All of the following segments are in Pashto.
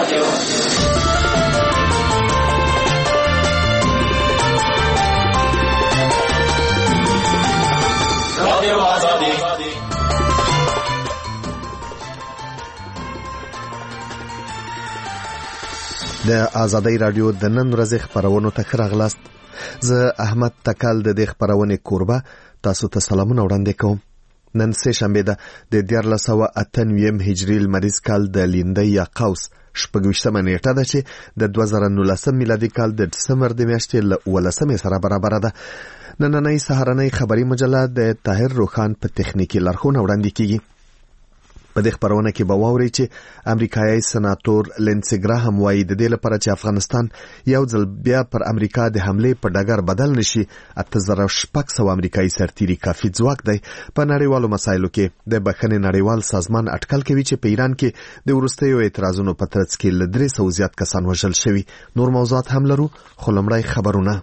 د آزادۍ رادیو د نن ورځې خبرونو ته راغلاست. زه احمد تکل د دې خبرونې کوربه تاسو ته سلامونه وړاندې کوم. نن سه شنبه ده د 1498 هجری لمریز کال د لیندۍ یا قوس 28مه نیټه ده چې د 2019 میلادي کال د دسمبر د میاشتې له 18 سره برابر ده. نننۍ سهارنۍ خبري مجله د طاهر روخان په تخنیکی لارښوونه وړاندې کیږي. په دې خبرونه کې به واوري چې امریکایي سناتور لینسي ګراهام وایي د دې لپاره چې افغانستان یو ځل بیا پر امریکا د حمله په ډګر بدل نشي 8600 امریکایي سرتیري کافي ځواک دی. په نړیوالو مسایلو کې د بخښنې نړیوال سازمان اټکل کوي چې په ایران کې د وروستیو اعتراضونو په ترڅ کې له 300 زیات کسان وژل شوي. نور موضوعات هم لرو خو لومړی خبرونه.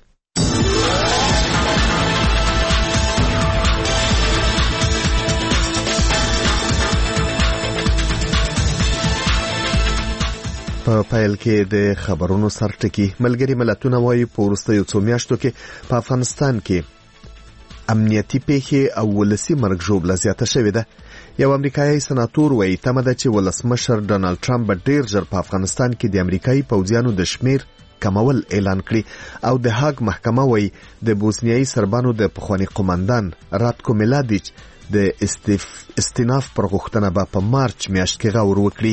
په پیل کې د خبرونو سرټکی ملګری ملتونه وایي په وروستیو څو میاشتو کې په افغانستان کې امنیتي پیښې او ولسی مرګ ژوبله زیاته شوې ده. یو امریکایي سناتور وایي تمه ده چې ولسمشر ډونالد ټرمپ ډیر ژر په افغانستان کې د امریکایي پوځیانو د شمیر کمول اعلان کړي او د هاګ محکمه وایي د بوسنیایي سربانو د پخوانی قوماندان راتکو ملادیچ د استیناف پر غوښتنه به په مارچ میاشت کې غور وکړي.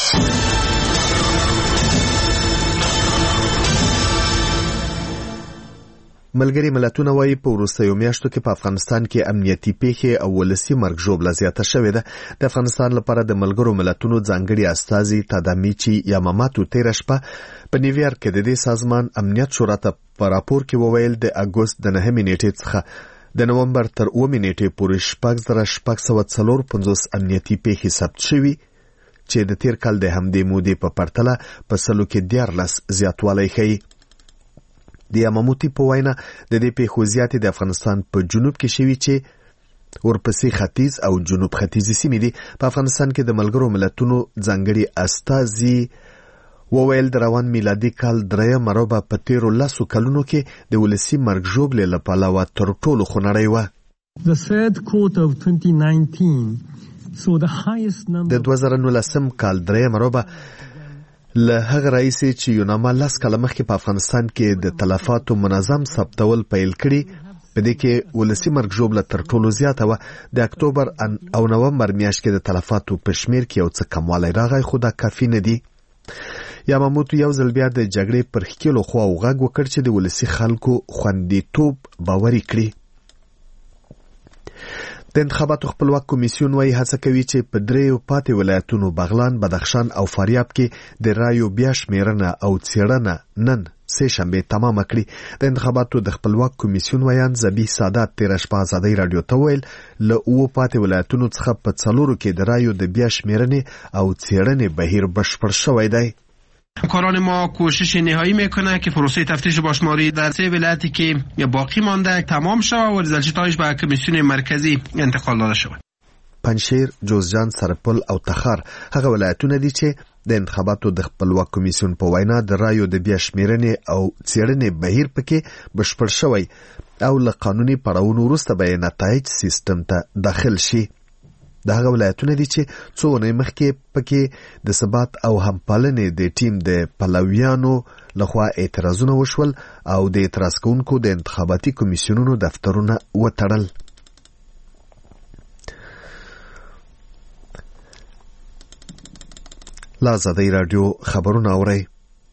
ملګری ملتونه وایي په وروستیو میاشتو کې په افغانستان کې امنیتي پیښې او ولسی مرګ ژوبله زیاته شوې ده. د افغانستان لپاره د ملګرو ملتونو ځانګړي استازي تادامیچی یاماماتو تیر شپه په نیویارک کې د دې سازمان امنیت شورا ته په راپور کې وویل د اګوست د 9 نیټې څخه د نومبر تر 9 نیټې پورې 6654 امنیتي پیښې ثبت شوي چې د تیر کال د همدې مودې په پرتله په سلو کې 14 زیاتوالی ښیي. د یاماموتی په وینا د دې پیښو زیاتې د افغانستان په جنوب کې شوي چې ورپسې ختیځ او جنوب ختیځي سیمې دي. په افغانستان کې د ملګرو ملتونو ځانګړي استازي وویل د روان میلادي کال 3 مروبه په 13 کلونو کې د ولسی مرګ ژوبلې له پلوه تر ټولو خونړۍ وه. د 2019 کال 3 مروبه له هغه رئیسي چې یوناما 10 کاله مخکې په افغانستان کې د تلفاتو منظم ثبتول پیل کړي. په دې کې ولسی مرګ ژوبله تر ټولو زیاته وه. د اکتوبر او نومبر میاشت کې د تلفاتو په شمیر کې یو څه کموالی راغی خو دا کافي نه دی. یاماموتو یو ځل بیا د جګړې پر ښکېلو خواو غږ وکړ چې د ولسی خلکو خوندیتوب باوري کړي. د انتخاباتو خپلواک کمیسیون وايي هڅه کوي چې په 3 پاتې ولایتونو بغلان، بدخشان او فاریاب کې د رایو بیا شمیرنه او څېړنه نن سه شنبه تمام کړي. د انتخاباتو د خپلواک کمیسیون ویان زبی سادات تیر شپه آزادۍ رادیو ته ویل له 9 پاتې ولایتونو څخه په 4 کې د رایو د بیا شمیرنې او څېړنې بهیر بشپړ شوی دی. همکاران ما کوشش نهایی میکنه که پروسه تفتیش باشماری در 3 ولایتی که باقی مانده تمام شود و رزلتش به کمیسیون مرکزی انتقال داده شود. پنجشیر، جوزجان، سرپل او تخار هغه ولایتونه دي چې د انتخاباتو د خپلواک کمیسیون په وینا د رایو د بیا شمیرنې او څېړنې بهیر پکې بشپړ شوی او له قانوني پړاوونو وروسته به نتایج سیستم ته داخل شي. د هغه ولایتونه دي چې څو ونې مخکې پکې د ثبات او همپالنې د ټیم د پلویانو لخوا اعتراضونه وشول او د اعتراض کوونکو د انتخاباتي کمیسیونونو دفترونه وتړل. لا آزادۍ رادیو خبرونه اورئ.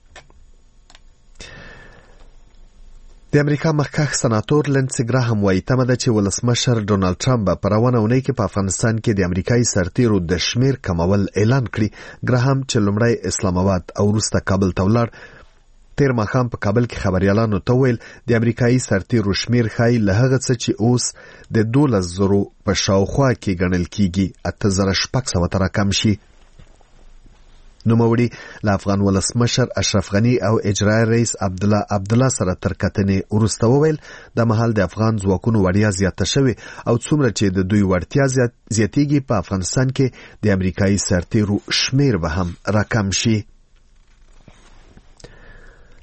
د امریکا مخکښ سناتور لینسي ګراهام وایي تمه ده چې ولسمشر ډونالد ټرمپ په روانه اونۍ کې په افغانستان کې د امریکایي سرتیرو د شمیر کمول اعلان کړي. ګراهام چې لومړی اسلام آباد او وروسته کابل ته ولاړ تیر ماښام په کابل کې خبريالانو ته ویل د امریکایي سرتیرو شمیر ښایي له هغه څه چې اوس د 12,000 په شاوخوا کې ګڼل کیږي 8,600 ته راکم شي. نوموړي له افغان ولسمشر اشرف غني او اجرائیه رئیس عبدالله سره تر کتنې وروسته وویل د مهال د افغان ځواکونو وړتیا زیاته شوې او څومره چې د دوی وړتیا زیاتېږي په افغانستان کې د امریکایي سرتیرو شمیر به هم راکم شي.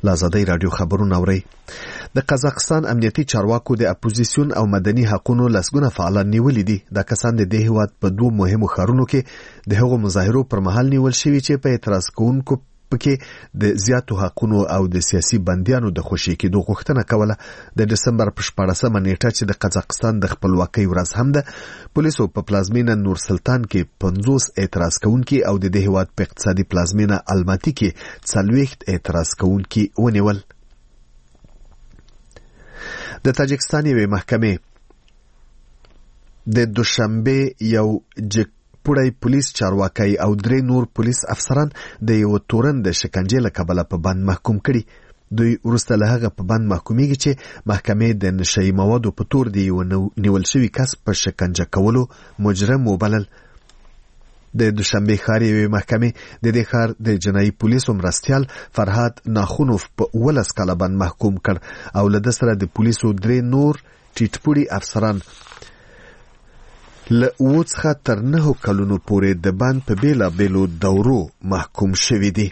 له ازادۍ راډیو خبرونه اورئ. د قزاقستان امنیتي چارواکو د اپوزیسیون او مدني حقوقو لسګونه فعالان نیولي دي. دا کسان د دې هیواد په دوه مهمو ښارونو کې د هغو مظاهرو پر مهال نیول شوي چې په اعتراض کوونکو پکې د زیاتو حقوقو او د سیاسي بندیانو د خوشي کېدو غوښتنه کوله. د دسمبر په 14مه نیټه چې د قزاقستان د خپلواکۍ ورځ هم ده، پولیسو په پلازمینه نور سلطان کې 50 اعتراض کوونکي او د دې هیواد په اقتصادي پلازمینه الماتي کې 40 اعتراض کوونکي ونیول. د تاجکستان یوې محکمې د دوشنبه یو پوړی پولیس چارواکي او 3 نور پولیس افسران د یو تورن د شکنجې له کبله په بند محکوم کړي. دوی وروسته له هغه په بند محکومیږي چې محکمې د نشهیي موادو په تور د یو نیول شوي کس په شکنجه کولو مجرم وبلل. د دوشنبه ښار یوې محکمې د دې ښار د جنایي پولیسو مرستیال فرهاد ناخونوف په 12 کاله بند محکوم کړ او له ده سره د پولیسو 3 نور ټیټپوړي افسران له 7 څخه تر 9 کلونو پورې د بند په بیلابیلو دورو محکوم شوي دي.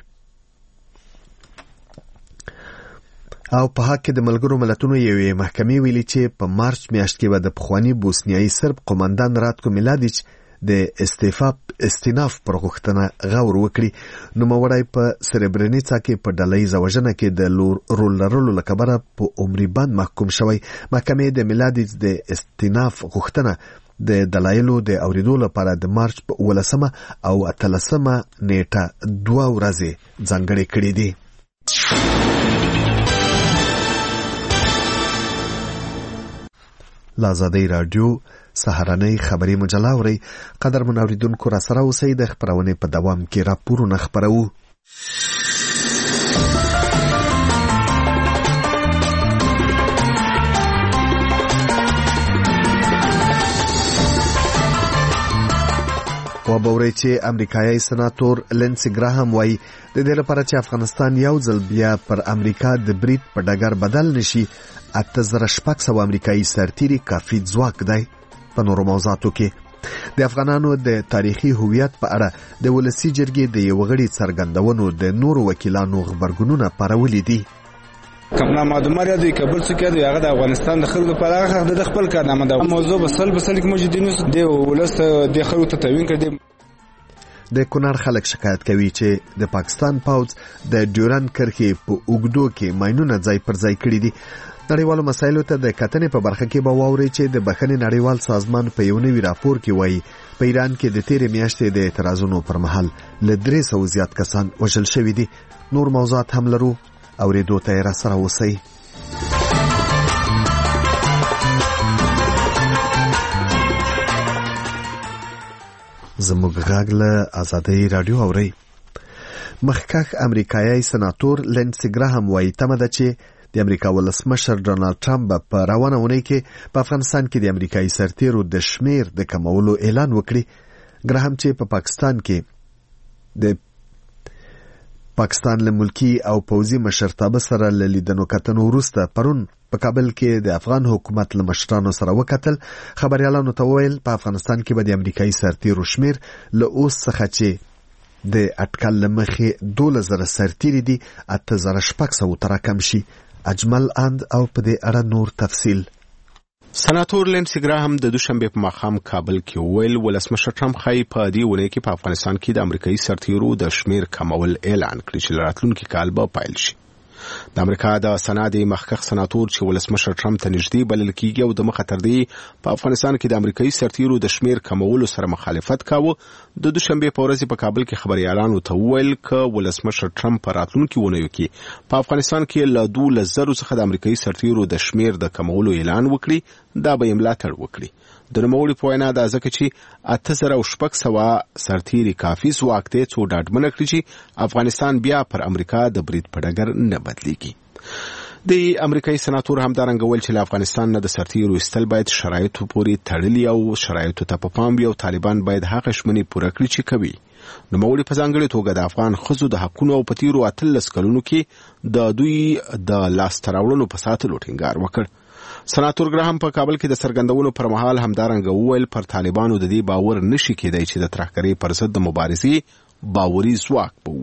او په حق کې د ملګرو ملتونو یوې محکمې ویلي چې په مارچ میاشت کې به د پخواني بوسنیایي سرب قومندان راتکو میلادیچ د استیناف پر غوښتنه غور وکړي. نوموړی په سربرینیڅا کې په ډلهییزه وژنه کې د رول لرلو له کبله په عمري بند محکوم شوی. محکمې د میلادیچ د استیناف غوښتنه د دلایلو د اوریدو لپاره د مارچ په 18مه او 18مه نیټه 2 ورځې ځانګړې کړې دي. له ازادۍ راډیو سهارنۍ خبري مجله اورئ. قدرمن اوریدونکو را سره اوسئ. د خپرونې په دوام کې راپورونه خپروو. و باوري چې امریکایي سناتور لینسي ګراهام وایي د دې لپاره چې افغانستان یو ځل بیا پر امریکا د برید په ډګر بدل نشي 8600 امریکایي سرتیري کافي ځواک دی. په نورو موضوعاتو کې د افغانانو د تاریخي هویت په اړه د ولسي جرګې د یو غړي څرګندونو د نورو وکیلانو غبرګونونه پارولي دي. کمنا معلومات دی کابل څخه دی هغه د افغانستان د خلکو په اړه د خپل کارنامه د موضوع بسل کې موجودین دی ولسته د خلکو ته توین کړي. د کونړ خلک شکایت کوي چې د پاکستان پوځ د ډیورند کرښې په اوږدو کې ماینونه ځای پر ځای کړي دي. نړیوالو مسایلو ته د کتنې په برخه کې به واوري چې د بخښنې نړیوال سازمان په یو نوي راپور کې وایي په ایران کې د تیرې میاشتې د اعتراضونو پر مهال له 300 زیات کسان وژل شوي دي. نور موضوعات هم لرو. اوریدو ته را سره اوسئ. زموږ غږ له ازادۍ راډیو اورئ. مخکښ امریکایي سناتور لینسي ګراهام وایي تمه ده چې د امریکا ولسمشر ډونالد ټرمپ په روانه اونۍ کې په افغانستان کې د امریکایي سرتیرو د شمیر د کمولو اعلان وکړي. ګراهام چې په پاکستان کې د پاکستان له ملکی او پوځي مشرتابه سره له لیدنو کتنو وروسته پرون په کابل کې د افغان حکومت له مشرانو سره وکتل. خبريالانو ته وویل په افغانستان کې به د امریکایي سرتیرو شمیر له اوس څخه چې د اټکل له مخې 12000 سرتیري دي 8600 ته راکم شي. اجمل اند او په دې اړه نور تفصیل. سناتور لینسي ګراهام د دوشنبه په ماښام کابل کې ویل ولسمشر ټرمپ خای په دې ونه کې په افغانستان کې د امریکایي سرتیرو د شمیر کمول اعلان کړی چې راتلونکي کال به پایل شي. د امریکا د سناد مخکښ سناتور چې ولسمشر ټرمپ ته نږدې بلل کیږي او د مخه تر دې په افغانستان کې د امریکایي سرتیرو د شمیر کمولو سره مخالفت کاوه. د دوشنبه په ورځ په کابل کې خبريالانو ته ویل ک ولسمشر ټرمپ په راتلونکي ونیو کې په افغانستان کې له 2000 څخه د امریکایي سرتیرو د شمیر د کمولو اعلان وکړي. دا به ملاتړ وکړي. د نوموړي په وینا دا ځکه چې 8600 سرتیري کافي ځواک دی څو ډاډمنه کړي چې افغانستان بیا پر امریکا د برید په ډګر نه بدلیږي. د امریکایي سناتور همدارنګه ویل چې له افغانستان نه د سرتیرو ایستل باید شرایطو پورې تړلي او شرایطو ته په پام وي او طالبان باید هغه ژمنې پوره کړي چې کوي. نوموړي په ځانګړې توګه د افغان ښځو د حقونو او په تیرو 13 کلونو کې د دوی د لاسته راوړنو په ساتلو ټینګار وکړ. سناتور ګراهام په کابل کې د څرګندونو پر مهال همدارنګه وویل پر طالبانو د دې باور نشي کېدای چې د ترهګرۍ پر ضد د مبارزې باوري ځواک به ووسی.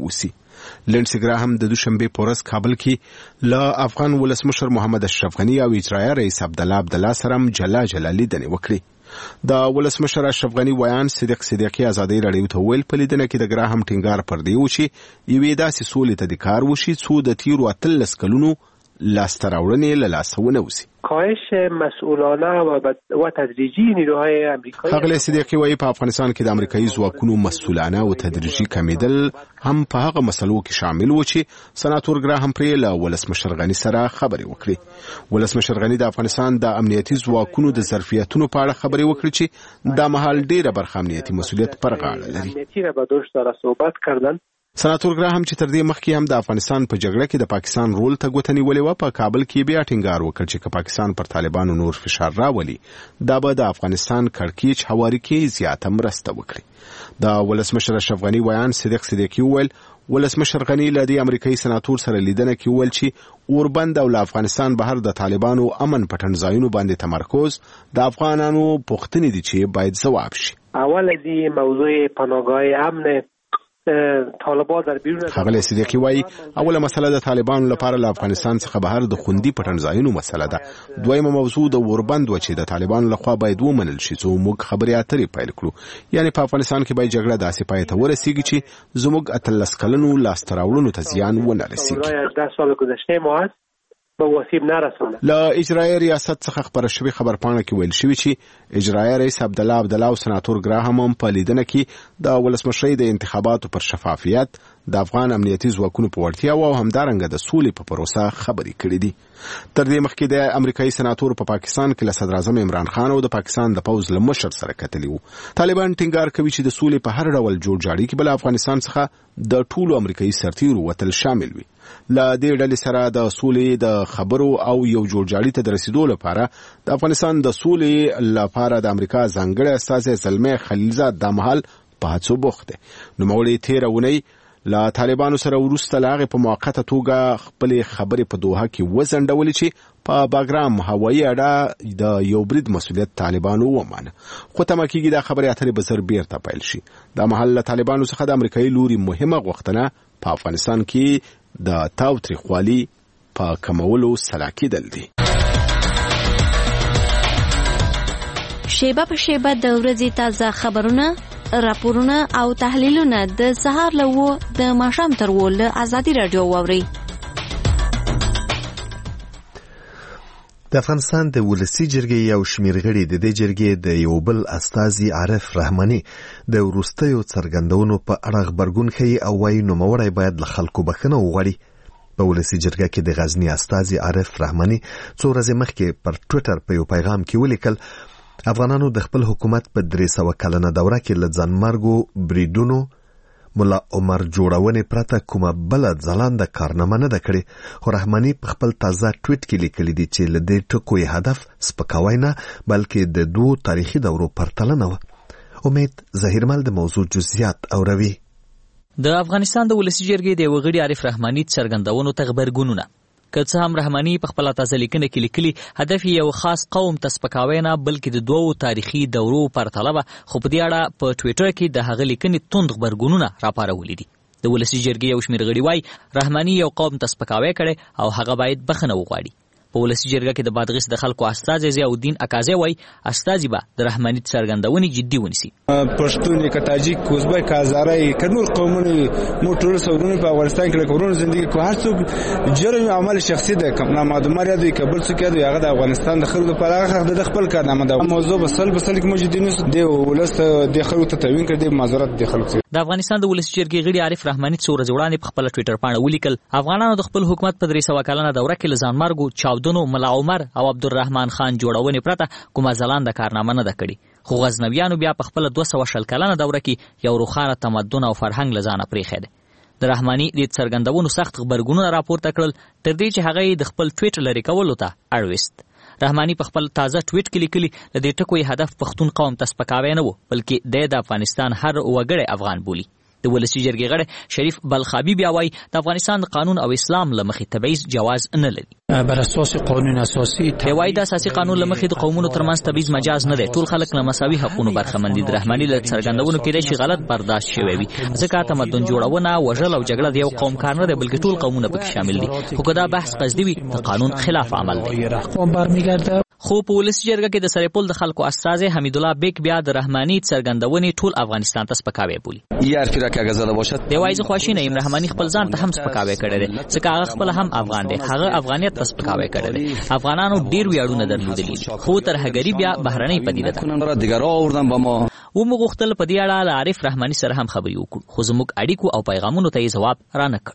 لینسي ګراهم د دوشنبه په ورځ کابل کې له افغان ولسمشر محمد اشرف غنی او اجرایي رئیس عبدالله سره جلا لیدنې وکړي. د ولسمشر اشرف غنی ویان صدیقي ازادي راډیو ته ویل په لیدنه کې د ګراهم ټینګار پر دی و چې یوې داسې سولې ته د کار وشي څو د تیرو 13 کلونو لاستراوړنې له لاسه ونه وځي. کاهش مسئولانه و تدریجی نیروهای آمریکایی. ښاغلی صدیقي وایي په افغانستان کې د امریکایي ځواکونو مسئولانه او تدریجي کمیدل هم په هغه مسلو کې شامل و چې سناتور ګراهم پرې له ولسمشر غني سره خبرې وکړي. ولسمشر غني د افغانستان د امنیتي ځواکونو د ظرفیتونو په اړه خبرې وکړي چې دا مهال ډیره برخه امنیتي مسؤلیت پر غاړه لري. امنیتي را به دوش داره صحبت کردن. سناتور ګراهم چې تر دې مخکې هم د افغانستان په جګړه کې د پاکستان رول ته ګوته نیولې وه په کابل کې بیا ټینګار وکړ چې که پاکستان پر طالبانو نور فشار راولي دا به د افغانستان کړکېچ هواري کې زیاته مرسته وکړي. د ولسمشر اشرف غني ویان صدیقي وویل ولسمشر غني له دې امریکایي سناتور سره لیدنه کې وویل چې اوربند او له افغانستان بهر د طالبانو امن پټن ځایونو باندې تمرکز د افغانانو پوښتنې دي چې باید ځواب شي. اول دې موضوع پناهگاه امن طالبان در بیرون ښاغلی صدیقي وایي اوله مسله د طالبانو لپاره له افغانستان څخه بهر د خوندي پټنځایونو مسله ده. دویمه موضوع د اوربند و چې د طالبانو لخوا باید ومنل شي څو موږ خبرې اترې پیل کړو. یعنی په افغانستان کې باید جګړه داسې پای ته ورسیږي چې زموږ 13 کلونو لاسته راوړنو ته زیان ونه رسیږي. 10 سال گذشته ما هست به وسیب نرسونه. له اجرایي ریاست څخه خبره شوې خبرپاڼه کې ویل شوی چې اجرایي رئیس عبدالله او سناتور ګراهم هم په لیدنه کې د ولسمشرۍ د انتخاباتو پر شفافیت د افغان امنیتي ځواکونو په وړتیا او همدارنګه د سولې په پروسه خبرې کړې دي. تر دې مخکې د امریکایي سناتور په پاکستان کې له صدر اعظم عمران خان او د پاکستان د پوز له مشر سره کتلی وو. طالبان ټینګار کوي چې د سولې په هر ډول جوړجاړي کې بل افغانستان څخه د ټولو امریکایي سرتیرو وتل شامل وي. له دې ډلې سره د سولې د خبرو او یو جوړجاړي ته د رسیدو لپاره د افغانستان د سولې لپاره د امریکا ځانګړی استازی زلمي خلیلزاد د مهال په هڅو بوخت دی. نوموړی تېره اونۍ له طالبانو سره وروسته له هغې په موقته توګه خپلې خبرې په دوحه کې وځنډولې چې په باګرام هوایي اډه د یو برید مسؤلیت طالبانو ومانه. خو تمه کېږي دا خبرې اترې به زر بیرته پیل شي. دا مهال له طالبانو څخه د امریکایي لوري مهمه غوښتنه په افغانستان کې د تاوتریخوالي په کمولو سلا کېدل دي. شیبه په شیبه د ورځې تازه خبرونه، راپورونه او تحلیلونه د سهار له 9 د ماښام تر 10 له ازادي راډیو واورئ. د افغانستان د ولسی جرګې یو شمېر غړي د دې جرګې د یو بل استازي عارف رحماني د وروستیو څرګندونو په اړه خبرګون ښیي او وایي نوموړی باید له خلکو بخښنه وغواړي. په ولسی جرګه کې د غزني استازي عارف رحماني څو ورځې مخکې پر ټویټر په یو پیغام کې ولیکل افغانانو د خپل حکومت په 300 کلنه دوره کې له ځانمرګو بریدونو ملا عمر جوړونې پرته کومه بل ځلانده کارنامه نه ده کړې. خو رحماني په خپل تازه ټویټ کې لیکلي دي چې له دې ټکو یې هدف سپکاوی نه بلکې د 2 تاریخي دورو پرتلنه وه. امید ظهیرمل د موضوع جزئیات اوروي. د افغانستان د ولسی جرګې د یو غړي عارف رحماني څرګندونو ته خبرګونونه که څه هم رحماني په خپل تازه لیکنه کې لیکلي هدف یو خاص قوم ته سپکاوی نه بلکې د 2 تاریخي دورو پرتله وه، خو په دې اړه په ټویټر کې د هغه لیکنې توند خبرګونونه راپارولي دي. د ولسی جرګې یو شمېر غړي وایي رحماني یو قوم ته سپکاوی کړی او هغه باید بخښنه وغواړي. په ولسی جرګه کې د بادغیس د خلکو استازی ضیاءالدین اکازی وایي استازي به د رحماني څرګندونې جدي ونیسي. پښتون که تاجیک ازبک هزاره که نور قومونه مو ټول سودونه په افغانستان کې کورونه زندگی کو هر څوک جرم عمل شخصي ده کوم نامعلومه دی که بل څوک دی هغه د افغانستان د خلکو لپاره هغه د خپل کارنامه ده. موضوع بسل کې موجودین دی ولست د خلکو ته توین کړي معذرت د خلکو. د افغانستان د ولسی جرګې غړي عارف رحماني څو ورځې وړاندې په خپل ټویټر باندې ولیکل افغانانو د خپل حکومت په 300 کلنه دوره کې له ځانمرګو چاودنو ملا عمر او عبدالرحمن خان جوړونې پرته کومه ځلانده کارنامه نه ده کړې. خو غزنویانو بیا په خپل 200 کلنه دوره کې یو روښانه تمدن او فرهنګ له ځانه پرېښی دی. د رحماني د څرګندونو سخت خبرګونونه راپورته کړل تر دې چې هغه د خپل ټویټ لرې کولو ته اړوست. رحماني په خپل تازه ټویټ کې لیکلي د دې ټکو هدف پښتون قوم ته سپکاوی نه و بلکې د افغانستان هر وګړی افغان بولی. د ولسی جرګې غړی شریف بلخابي بیا وایي د افغانستان د قانون او اسلام له مخې تبعیض جواز نه لري. بر اساس قانون اساسي وایي د اساسي قانون له مخې د قومونو ترمنځ تبعیض مجاز نه دی. ټول خلک له مساوي حقونو برخمن دي. د رحماني له څرګندونو کېدای شي غلط برداشت شوی وي ځکه تمدن جوړونه وژل او جګړه د یو قوم کار نه دی بلکې ټول قومونه پکې شامل دي. خو که دا بحث قصدي وي د قانون خلاف عمل دی. خو په ولسی جرګه کې د سرپل د خلکو استازي حمید الله بیگ بیا د رحماني څرګندونې ټول افغانستان ته سپکاوی بولی. یارفی را که اگه زده باشد دی وایي زه خواشینه یم رحماني خپل ځان ته هم سپکاوی کړی دی ځکه هغه خپل هم افغان دی. هغه افغانیت ته سپکاوی کړی دی. افغانانو ډیر ویاړونه درلودلي خو ترهګري بیا بهرنۍ پدیده ده. دیگر آوردن با ما و موږ غوښتل په دې اړه له عارف رحماني سره هم خبرې وکړو خو زموږ اړیکو او پیغامونو ته یې ځواب رانه کړ.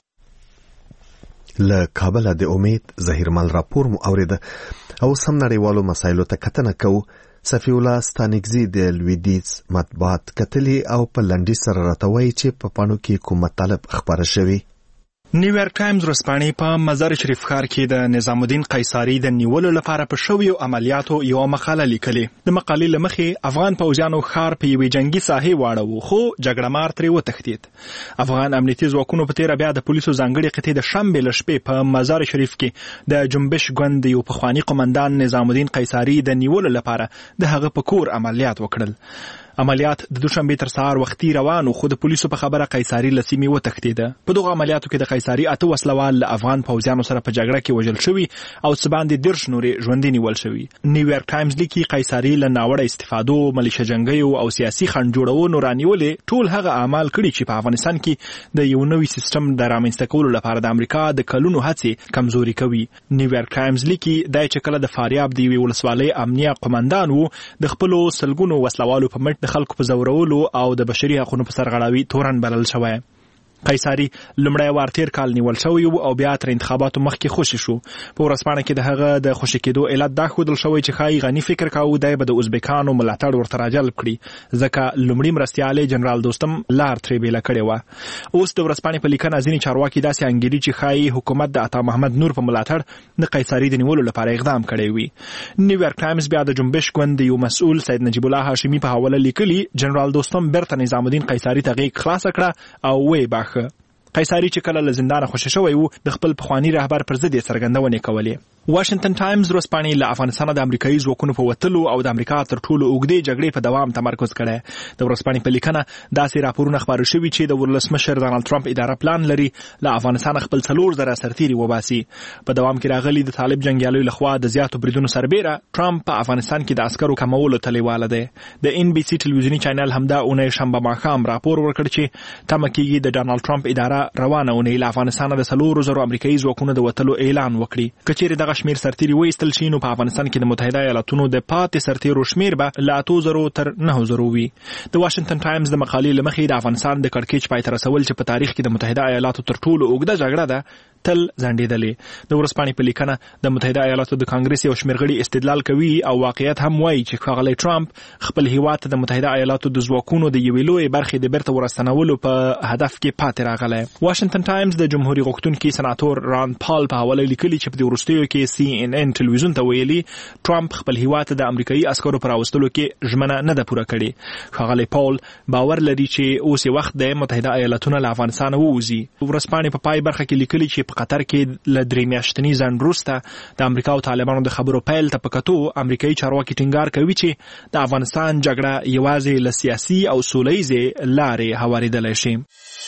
له کابل د امید ظهیرمل راپور مو اوریده او سم نړیوالو مسایلو ته کتنه کوو. صفی الله ستانګزی د لویدیز مطبوعات کتلی او په لنډی سره راته وایي چې په پاڼو کې کوم مطالب خبره شوی. نیویارک ټایمز ورځپاڼې په مزار شریف ښار کې د نظام الدین قیصاري د نیولو لپاره په شویو عملیاتو یو مقاله لیکلې. د مقالې له مخې افغان پوځیانو ښار په یوې جنگي ساحې واړو خو جګړه مار ترې وتښتېد. افغان امنیتي ځواکونو په تېره بیا د پولیسو ځانګړې قطعې د شنبې له شپې په مزار شریف کې د جنبش ګوند یو پخواني قمندان نظام الدین قیصاري د نیولو لپاره د هغه په کور عملیات وکړل. عملیات د دوشنبه تر سهار وختي روانو خو د پولیسو په خبره قیصاري له سیمې وتښتېده. په دغه عملیاتو کې د قیصاري 8 وسلوال له افغان پوځیانو سره په جګړه کې وژل شوي او څه باندې 10 نورې ژوندي نیول شوي. نیویارک ټایمز لیکي قیصاري له ناوړه استفادو ملیشه جنګیو او سیاسي خنډ جوړونو رانیولې ټول هغه اعمال کړي چې په افغانستان کې د یو نوي سیستم د رامنځته کولو لپاره د امریکا د کلونو هڅې کمزوري کوي. نیویارک ټایمز لیکي دا چې کله د فاریاب د یوې ولسوالۍ امنیه قمندان وو د خپلو سلګونو وسلوالو په مټ د خلکو په زورولو او د بشري حقوقو په سرغړاوي تورن بلل شوی. قیصاري لمړی وار تیر کال نیول شوی او بیا تر انتخاباتو مخکې خوشی شو. په ورځپاڼه کې د هغه د خوشی کېدو علت دا ښودل شوی چې ښایي غني فکر کاوه دی به د ازبکانو ملاتړ ورته راجلب کړي ځکه لومړي مرستیالی جنرال دوستم لار ترې بیله کړې وه. اوس د ورځپاڼې په لیکنه ځینې چارواکي داسې انګیري چې ښایي حکومت د عطا محمد نور په ملاتړ د قیصاري د نیولو لپاره اقدام کړی وي. نیویارک ټایمز بیا د جنبش ګوند یو مسؤل سید نجیب الله هاشمي په حواله لیکلي جنرال دوستم بیرته نظام الدین قیصاري ته غیږ خلاصه کړه او وی باخه. قیصاري چې کله له زندانه خوشی شوی وو د خپل پخواني رهبر پر ضد یې څرګندونې کولې. واشنگټن ټایمز ورځپاڼې له افغانستانه د امریکایي ځواکونو په وتلو او د امریکا تر ټولو اوږدې جګړې په دوام تمرکز کړی. د ورځپاڼې په لیکنه داسې راپورونه خپاره شوي چې د ولسمشر ډانلډ ټرمپ اداره پلان لري له افغانستان خپل 4,000 سرتیري وباسي. په دوام کې راغلي د طالب جنګیالیو لخوا د زیاتو بریدونو سربیره ټرمپ په افغانستان کې د عسکرو کمولو تلیواله دی. د ان بي سي ټلویزیوني چینل همدا اونۍ شنبه ماښام راپور ورکړ چې تمه کېږي د ډانلډ ټرمپ اداره روانه اونۍ له افغانستانه د 4,000 امریکایي ځواکونو د وتلو اعلان وکړي. که چیرې دغه شمیر سرتیري وایستل شي نو په افغانستان کې د متحده ایالاتونو د پاتې سرتیرو شمیر به له 8,000 تر 9,000 وي. د واشنگټن ټایمز د مقالې له مخې د افغانستان د کړکېچ پای ته رسول چې په تاریخ کې د متحده ایالاتو تر ټولو اوږده جګړه ده تل ځنډېدلې. د ورځپاڼې په لیکنه د متحده ایالاتو د کانګرس یو شمېر غړي استدلال کوي او واقعیت هم وایي چې ښاغلی ټرمپ خپل هیواد ته د متحده ایالاتو د ځواکونو د یوې لویې برخې د بیرته ورستنولو په هدف کې پاتې راغلی. واشنگټن ټایمز د جمهوریت غوښتونکي سناتور ران پال په حواله لیکلي چې په دې وروستیو کې CNN ټلویزیون ته ویلي ټرمپ خپل هیواد ته د امریکایي عسکرو پر راوستلو کې ژمنه نه ده پوره کړې. ښاغلی پال باور لري چې اوس یې وخت دی متحده ایالاتونه له افغانستانه ووځي. ورځپاڼې په پای برخه کې لیکلي چې په قطر کې له 3 میاشتني ځنډ وروسته د امریکا او طالبانو د خبرو پیل ته په کتو امریکایي چارواکي ټینګار کوي چې د افغانستان جګړه یوازې له سیاسي او سولهییزې لارې هوارېدلی شي.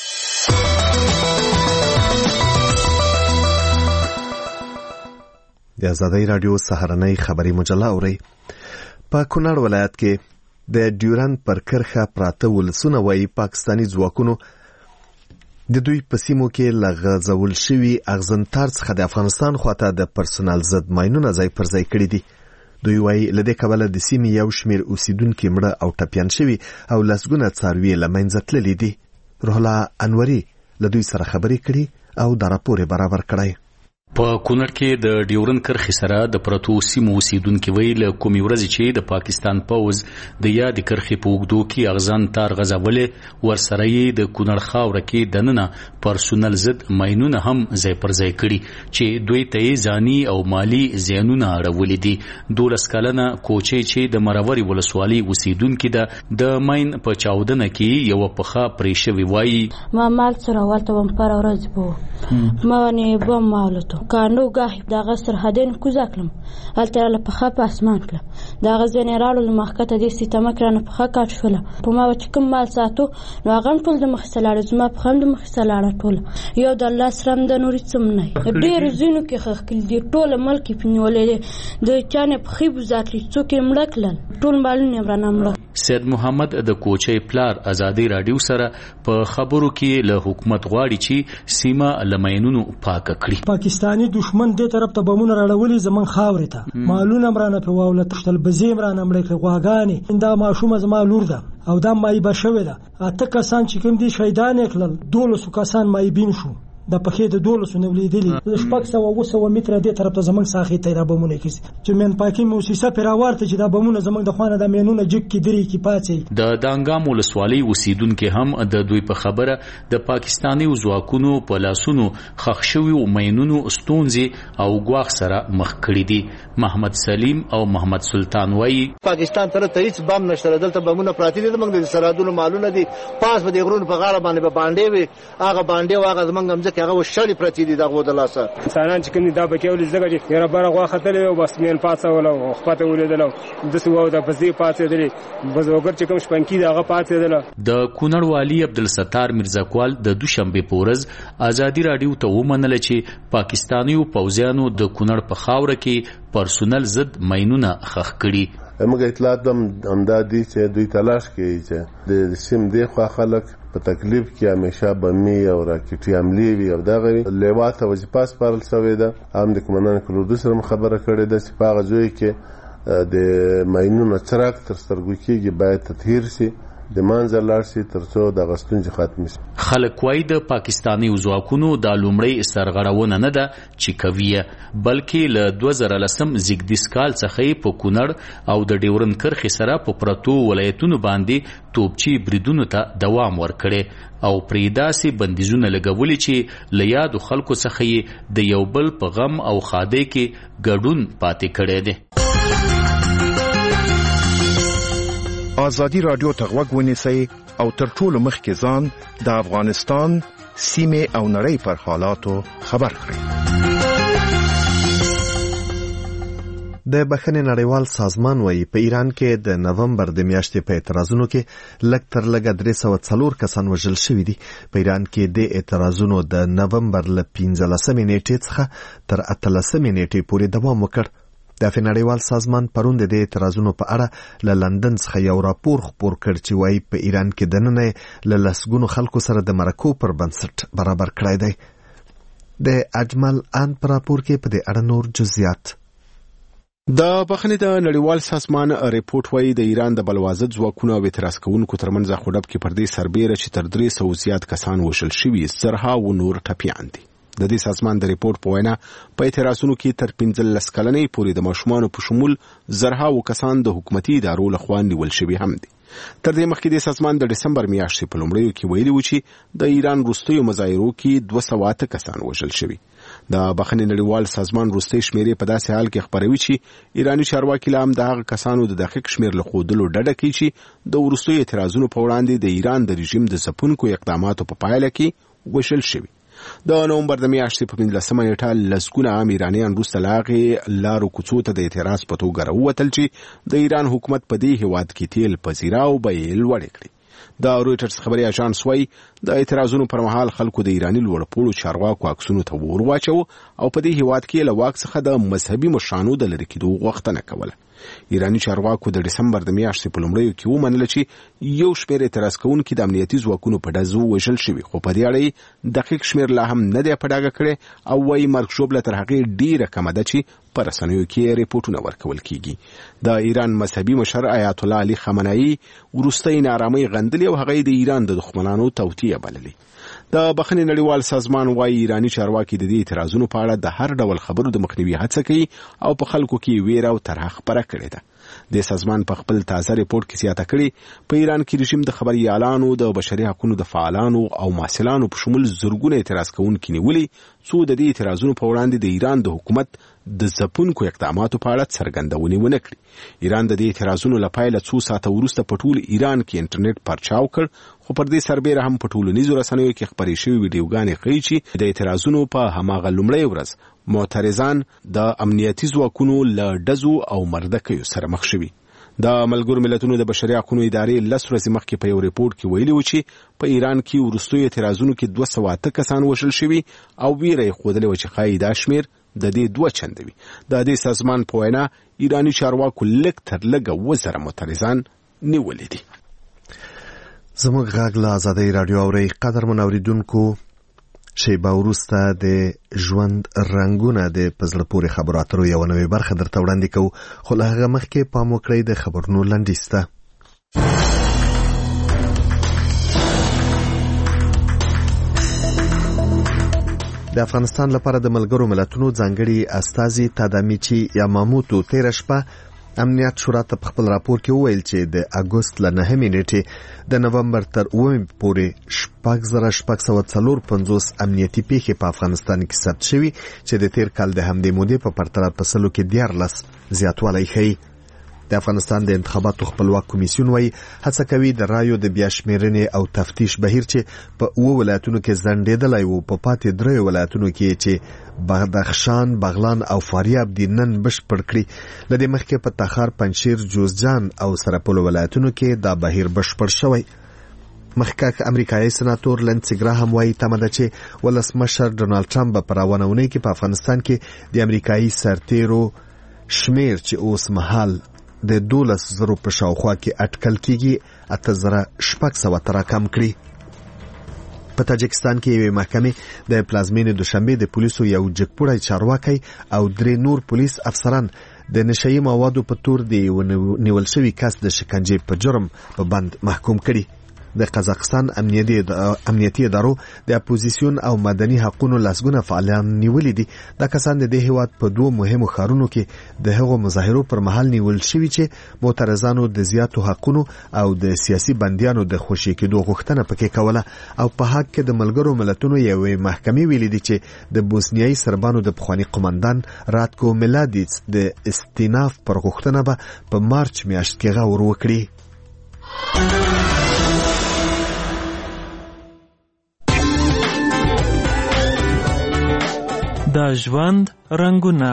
د آزادۍ راډیو سهارنۍ خبري مجله اوري. په کونړ ولایت کې د ډیورند پر کرښه پراته ولسونه وایي پاکستاني ځواکونو د دوی په سیمو کې له غځول شوي اغزنتار څخه د افغانستان خواته د پرسونل ضد ماینونه ځای پر ځای کړي دي. دوی وایي له دې کبله د سیمې یو شمېر اوسیدونکي مړه او ټپیان شوي او لسګونه څاروي له منځه تللي دي. روح الله انوري له دوی سره خبرې کړي او دا راپور برابر کړی. په کونړ کې د ډیورن کرښې سره د پرتو سیمو اوسیدونکي ویل کومې ورځې چې د پاکستان پوځ د یادې کرښې په اوږدو کې اغزن تار غځولې ورسره یې د کونړ خاوره کې دننه پرسونل ضد ماینونه هم ځای پر ځای کړي چې دوی ته یې ځاني او مالي زیانونه اړولي دي. 12 کلنه کوچۍ چې د مروري ولسوالۍ اوسیدونکي ده د ماین په چاودنه کې یوه پښه پرې شوې وایي. ما مال سره ولته وم پر ورځ بو ما نه بم مالته کانو گاهی داغه سرحدین کوزا کلم هلته له پخه په اسمان کړه داغه جنرال المحکته د سیستم کرانه پخه کاټ شول په ما چې کوم مال ساتو نو هغه ټول د مخسلاړ زما په هم د مخسلاړ ټول یو د الله سلام د نوري څم نه ډیر زینو کې خخکل دي ټول ملک پنیولې د چانه په خيب ذاتلی څوک مړکل ټول مالونه ورانه مړ. سید محمد د کوچۍ پلار ازادي رادیو سره په خبرو کې له حکومت غواړي چې سیمه لمینونو پاک کړي. پاکستاني دشمن دې طرف ته بمونه راړولې زمون خاورې ته مالونه مرانه په واوله تشتل بزیم رانه مړ کړي غواګانی دا ماشومه زما لور ده او دا مای بشوي ده اته کسان چې کوم دي شهیدان کړل 12 کسان مای بین شو د پخې د 12 نو لیدلې شپږ سو او سو متر دې طرف ته زمون ساخي ته را بمونه کیږي چې من پاکي موسسه پیراورته چې دا بمونه زمون د خوانه د مینونه جګ کې دري کې پاتې. د دانګام ولسوالۍ اوسیدونکو هم د دوی په خبره د پاکستاني ځواکونو په لاسونو خښ شوي او مینونو ستونزې او ګواښ سره مخ کړي دي. محمد سلیم او محمد سلطان وایي پاکستان طرف ته هیڅ بم نشته دلته بمونه پراتی دي موږ د سرحدونو مالونه دي پاس په دې غرونو په غاړه باندې باندې وي هغه باندې واغه زمونږ هغه وشړی پرتی دي دغه د لاسه انسانان چې کوم دا بکیول زګه دي یره بار غوا خطر او بس مین پاتې ولا خپته ولیدل د سو د بزې پاتې دي بزوګر چې کوم شپنکی دغه پاتې دي. د کونړ والی عبدالستار مرزاکوال د دوشنبه پورز ازادي رادیو ته ومنل چې پاکستانیو پوځیانو د کونړ په خاوره کې پرسونل ضد ماینونه خښ کړي. موږ اطلاعات امدادي چې دوی تلاش کوي چې د سیم دی خو خلک په تکلیف کې همیشه بمی او راکټي حملې وي او دا غوي لیواته وظیفه سپارل شوې ده هم د کمانډان کلور سره خبره کړې ده چې په غوي کې د ماینونو چراغ تر سترګو کېږي باید تطهیر شي د منځ لاړ شي ترڅو د غستونځ ختم شي. خلک وايي د پاکستاني ځواکونو د لومړی سرغړونه نه ده چې کوي بلکې له 2010 زیږدیز کال څخه په کونړ او د ډیورن کرښې سره په پرتو ولایتونو باندې توپچی بریدونو ته دوام ورکړي او پریداسي بندیزونه لګولي چې له یادو خلکو څخه د یو بل په غم او خاده کې ګډون پاتې کړي دي. آزادی رادیو ته غوږ ونیسئ او تر ټولو مخکې ځان د افغانستان سیمې او نړۍ پر حالاتو خبر کړئ. د بخښنې نړیوال سازمان وایي په ایران کې د نومبر د میاشتې په اعتراضونو کې لږ تر لږه 304 کسان وژل شوي دي. په ایران کې د اعتراضونو د نومبر له 15 نیټې څخه تر 18 نیټې پورې دوام وکړ. د نړیوال سازمان پرون د اعتراضونو په اړه له لندن څخه یو راپور خپور کړ چې وایي په ایران کې دننه له لسګونو خلکو سره د مرکو پر بنسټ برابر کړی دی. د اجمل ان پر راپور کې په دې اړه نور جزئیات. د بخښنې د نړیوال سازمان ریپورت وایي د ایران د بلوازت ځواکونو او اعتراض کوونکو ترمنځ خوډب کې پر دې سربېره چې تر 300 زیات کسان وژل شوي زرها و نور ټپیان دي. د دې سازمان د ریپورت په وینا په اعتراضونو کې تر 15 کلنې پورې د ماشومانو په شمول زرها و کسان د حکومتي ادارو لخوا نیول شوي هم دي. تر دې مخکې د سازمان د دسمبر میاشتې په لومړیو کې ویلي و چې د ایران وروستیو مظاهرو کې 208 کسان وژل شوي. د بخښنې نړیوال سازمان وروستۍ شمیرې په داسې حال کې خبروي چې ایراني چارواکي لا هم د هغه کسانو د دقیق شمیر له ښودلو ډډه کوي چې د وروستیو اعتراضونو په وړاندې د ایران د رژیم د ځپونکو اقداماتو په پایله کې وژل شوي. د نومبر د میاشتې په 15 نیټه لسګونه عام ایرانیان وروسته له هغې لارو کوڅو ته د اعتراض په توګه راووتل چې د ایران حکومت په دې هیواد کې تیل پذیره او بیې لوړې کړي. د رویټرز خبري اژانس وایي د اعتراضونو پر مهال خلکو د ایراني لوړپوړو چارواکو عکسونو ته ور واچو او په دې هیواد کې له واک څخه د مذهبي مشرانو د لرې کېدو غوښتنه کوله. ایراني چارواکو د دسمبر د میاشتې په لومړیو کې ومنله چې یو شمېر اعتراض کوونکي د امنیتي ځواکونو په ډزو وژل شوي، خو په دې اړه دقیق شمېر لا هم نه دی په ډاګه کړی او وایي مرګ ژوبله تر هغې ډېره کمه ده چې په رسنیو کې ریپورټونه ورکول کیږي. د ایران مذهبي مشر آیت الله علي خامنه‌ای وروستۍ نارامۍ غندلې او هغه د ایران د دښمنانو توطیه بللې. د بخښنې نړیوال سازمان وايي ایرانی چارواکي د دې اعتراضونو په اړه د هر ډول خبرو د مخنیوي هڅه کوي او په خلکو کې ویره او طرح خپره کړې ده. د سازمان په خپل تازه ریپورت کې زیاته کړي په ایران کې رژیم د خبريالانو د بشري حقوقو د فعالانو او محصلانو په شمول زرګونه اعتراض کوونکي نیولي څو د دې اعتراضونو په وړاندې د ایران د حکومت د ځپونکو اقداماتو په اړه څرګندونې ونه کړې. ایران د دې اعتراضونو لپاره څو ساعته وروسته په ټول ایران کې انټرنیټ پرچاو کړ، خو پر دې سربېره هم په ټولنیزو رسنیو کې خپرې شوې ویډیوګانې ښیي چې د اعتراضونو په هماغه لومړۍ ورځ معترضان د امنیتي ځواکونو له ډزو او مردکیو سره مخ شوي. د ملګرو ملتونو د بشري حقوقو ادارې 10 ورځې مخکې په یو ریپورت کې ویلي و چې په ایران کې وروستیو اعتراضونو کې 208 کسان وژل شوي او ویره یې ښودلې وه چې ښایي دا شمېر د دې 2 چنده وي. د دې سازمان په وینا ایرانی چارواکو لږ تر لږه 1000 معترضان نیولي دي. زموږ غږ له آزادۍ راډیو اورئ. قدرمن اوریدونکو، شیبه وروسته د ژوند رنګونه د په زړه پورې خبرو اترو یوه نوې برخه درته وړاندې کوو، خو له هغه مخکې پام وکړئ د خبرونو لنډیز ته. د افغانستان لپاره د ملګرو ملتونو ځانګړي استازي تادامیچی یاماموتو تېره شپه امنیت شورا ته په خپل راپور کې وویل چې د اګوست له 9 نیټې د نومبر تر 9 پورې 6654 امنیتي پیښې په افغانستان کې ثبت شوي چې د تیر کال د همدې مودې په پرتله په سلو کې 14 زیاتوالی ښیي. د افغانستان د انتخاباتو خپلواک کمیسیون وايي هڅه کوي د رایو د بیا شمیرنې او تفتیش بهیر چې په 9 ولایتونو کې ځنډېدلی و په پاتې 3 ولایتونو کې چې بدخشان، بغلان او فاریاب دي نن بشپړ کړي. له دې مخکې په تخار، پنجشیر، جوزجان او سرپل ولایتونو کې دا بهیر بشپړ شوی. مخکښ امریکایي سناتور لنسی ګراهم وايي تمه ده چې ولسمشر ډونالډ ټرمپ په روانه اونۍ کې په افغانستان کې د امریکایي سرتیرو شمیر چې اوس مهال د 12,000 په شاوخوا کې اټکل کېږي 8,600 ته راکم کړي. په تاجکستان کې یوې محکمې د پلازمینې دوشنبه د پولیسو یو جګپوړی چارواکي او 3 نور پولیس افسران د نشئی موادو په تور د نیول شوي کس د شکنجې په جرم په بند محکوم کړي. د قزاقستان امنیتي ادارو د اپوزیسیون او مدني حقوقو لاسګونه فعالان نیولي دي. دا کسان د دې هیواد په 2 مهمو ښارونو کې د هغو مظاهرو پر مهال نیول شوي چې معترضانو د زیاتو حقوقو او د سیاسي بندیانو د خوشي کېدو غوښتنه پکې کوله. او په حق کې د ملګرو ملتونو یوې محکمې ویلي دي چې د بوسنیایي سربانو د پخوانی قومندان راتکو ملادیچ د استیناف پر غوښتنه به په مارچ میاشت کې غور وکړي. د ژوند رنګونه.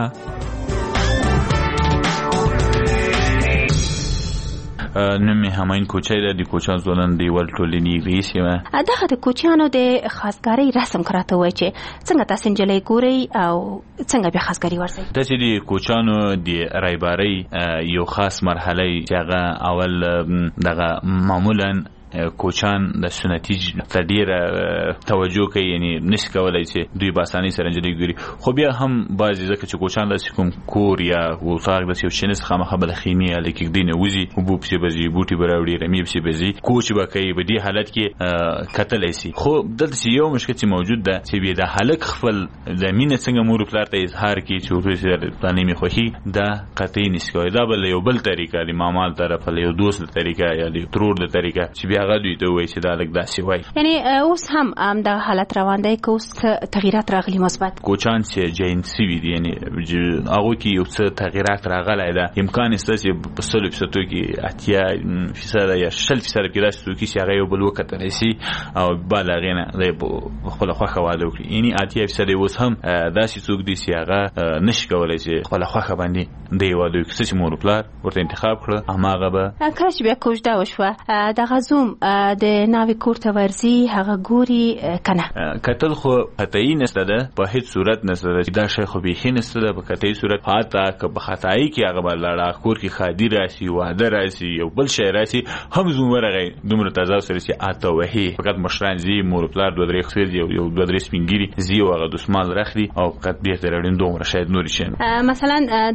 نوم همین کوچه ده د کوچان ځوانان د ول ټولنې رئیس یم. دغه د کوچانو د خاصګاری رسم کراته وای چې څنګه تاسو نجلې ګوري او څنګه به خاصګاری ورسي. د چې د کوچانو د رایباری یو خاص مرحله چې هغه اول دغه معمولا کوچان د سنتي تدیر توجه کوي، یعنی نشي کولای چې دوی باسانی سره انجلې ګوري. خو بیا هم بعضی ځکه چې کوچان د کوم کور یا وساق د شنس خامخه بل خیمه لیکي دینه وزي وبو په بزي بوټي براوړي رمي په بزي کوچ به کوي. په دې حالت کې قتل شي. خو دلته یو مشکل چې موجود ده چې به د هلک خپل د مینه څنګه مور پلار ته اظهار کوي چې ورته پلانې می خوخي دا قطعي نشي کولای. دا بل یو بل طریقه د مامال طرف له یو دوست طریقه یا د ترور د طریقه چې هغه دوی ته وایي چې دا لږ داسې وایي. یعنی اوس هم د حالت روان دی که اوس تغییرات راغلي مثبت کوچان چې جاینسي وي، یعنی هغه کې یو څه تغییرات راغلی ده. امکان شته چې په 100% کې 80% یا 60% کې داسې څوک چې هغه یو بل وکتلی شي او بل هغې نه دی خپله خوښه واده وکړي. یعنی 80% اوس هم داسې څوک دی چې هغه نشي کولی چې خپله خوښه باندې دی واده وکړي. څه چې مور پلار ورته انتخاب کړه هماغه به کله چې بیا کوژده وشوه دغه زوم د ناوې کور ته ورځي هغه ګوري کنه. کتل خو قطعي نشته ده، په هیڅ صورت نشته ده چې دا شی خو بیخي نشته ده. په قطعي صورت حتی که په خطایي کې هغه به لاړه کور کې خادي راشي، واده راشي، یو بل شی راشي، هم زوم ورغی دومره تازه سره چې اته وهي فقط مشران زی مور پلار دوه درې خسر یو دوه درې سپینګيري زی او هغه دسمال رخلي او فقط بیرته راړین دومره شاید نور شي. مثلا دغه کوم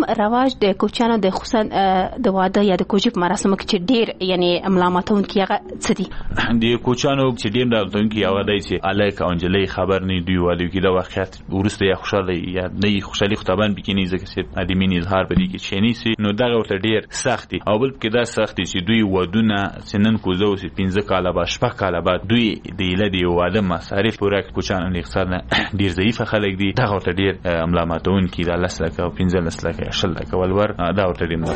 رواج د کوچانو د خصوصا د واده یا د کوجی په مراسمو کې چې ډیر یعنی ملامتونکي هغه څه دي د کوچانو چې ډیر ملامتونکي هغه دی چې الک او انجلۍ خبر نه دی والي کې د واقعیت ورسته یا خوشاله یا نه خوشالي خطابان بکینی ځکه چې ادمین اظهار بدی کې چینی سي نو دغه ورته ډیر سختي او بل کې دا سختي چې دوی ودونه سنن کوزو سي 15 کاله با شپه کاله بعد دوی د لدی واده مصارف پوره کوچانو د اقتصاد ډیر ضعیف خلک دي دغه ورته ډیر ملامتونکي د لسلکه او 15 لسلکه شلکه ولور دا ورته ډیر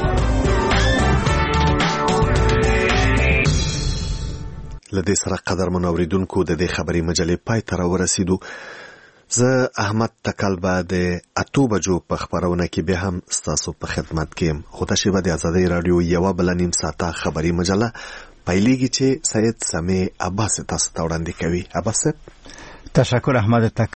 لدې سره قدر منوریدونکو د دې خبري مجلې پای ته ورسېدو. زه احمد تکل به د 8 بجو په خبرونه کې به هم ستاسو په خدمت کې خو دا شی به د ازادي رادیو یو بل نیم ساعته خبري مجله پایلېږي چې سید سمې عباس تاسو ته وړاندې کوي. عباس، تشکر احمد تکل.